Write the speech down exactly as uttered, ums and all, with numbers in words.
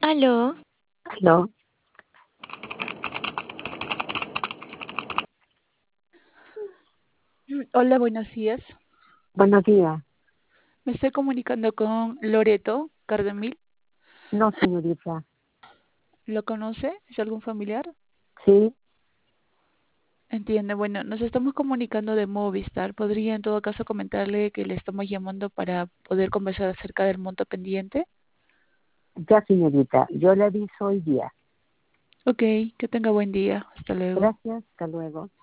Aló, No, Mm, Hola, buenos días. buenos días. Me estoy comunicando con Loreto Cardemil. No, señorita. ¿Lo conoce? ¿Es algún familiar? Sí, Entiende. Bueno, nos estamos comunicando de Movistar. ¿Podría en todo caso comentarle que le estamos llamando para poder conversar acerca del monto pendiente? ya, señorita. Yo le aviso hoy día. Ok, que tenga buen día. Hasta luego. Gracias. Hasta luego.